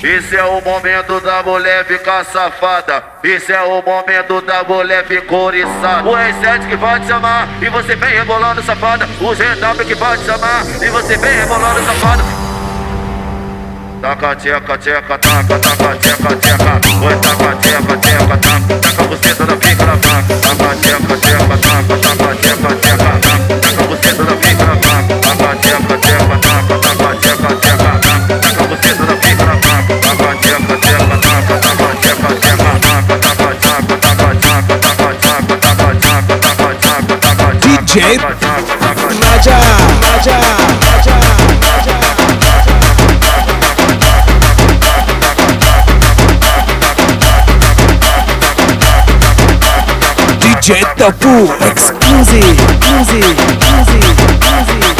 Esse é o momento da mulher ficar safada. Esse é o momento da mulher ficar oriçada. O R7 que vai te chamar e você vem rebolando safada. O GW que vai te chamar e você vem rebolando safada. Taca tcheca, tcheca, taca, taca tcheca, tcheca. Oi, taca tcheca, tcheca, taca. Taca você toda pica na banca. Taca tcheca, tcheca, taca, taca tcheca, tcheca. Taca você toda pica na banca. Taca tcheca, tcheca, taca, taca tcheca, tcheca. Taca você toda pica na banca. Taca tcheca, tcheca, taca, taca tcheca, tcheca. Taca, taca, taca, taca, taca, taca, taca, taca, taca, taca, taca, taca, DJ Naja, Naja, Naja, Naja. DJ Tapu Exclusive, exclusive, exclusive, exclusive.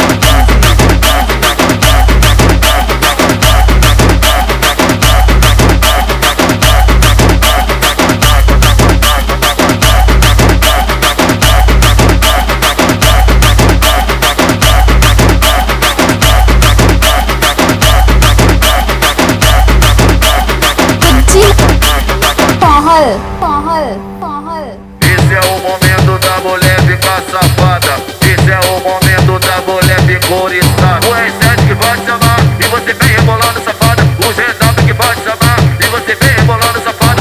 Esse é o momento da mulher ficar safada. Esse é o momento da mulher ficar oriçada. O R7 que vai te chamar e você vem rebolando safada. O GW que vai te chamar e você vem rebolando safada.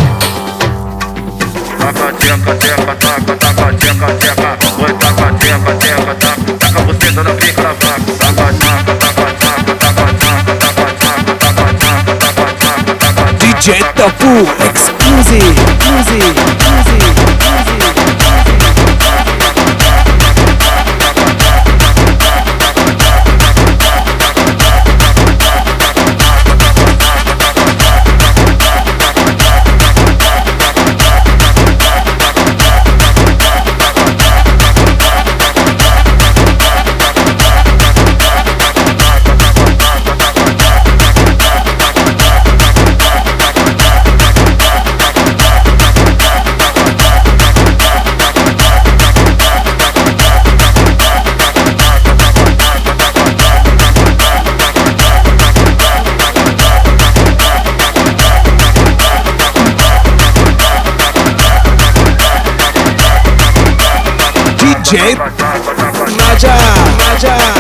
Taca tcheca, tcheca, taca, taca tcheca, tcheca. Oi, taca tcheca, tcheca, taca. Taca você toda pica na vaca. Taca, taca, taca, taca, taca, taca, taca, taca, taca, taca, taca, taca, taca. DJ Tapu Exclusive, exclusive, exclusive, exclusive. DJ Naja, Naja.